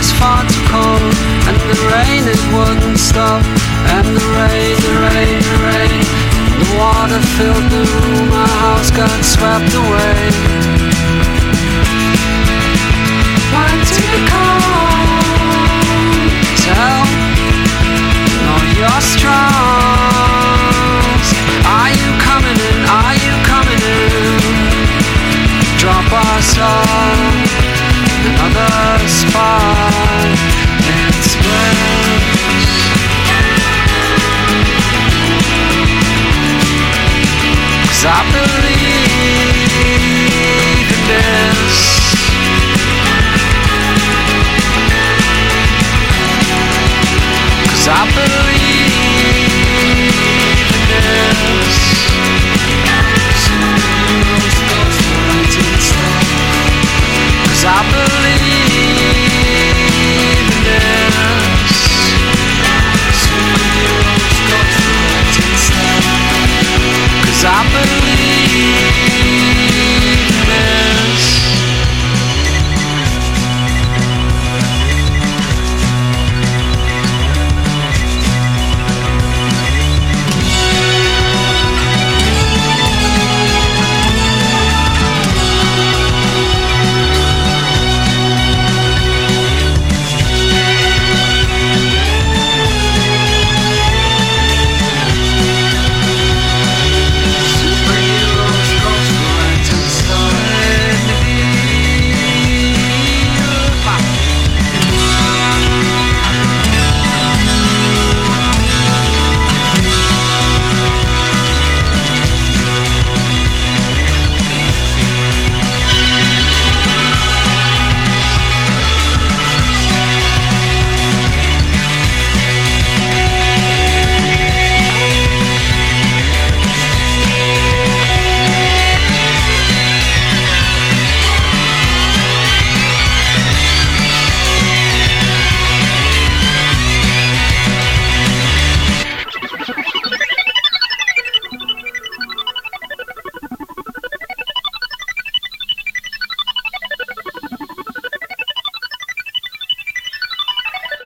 was far too cold, and the rain it wouldn't stop, and the rain, the rain, the rain. The water filled the room, our house got swept away. Why did you come? Tell, no, you're strong. Are you coming in? Are you coming in? Drop us off another spot. It's bliss. 'Cause I believe in this. 'Cause I believe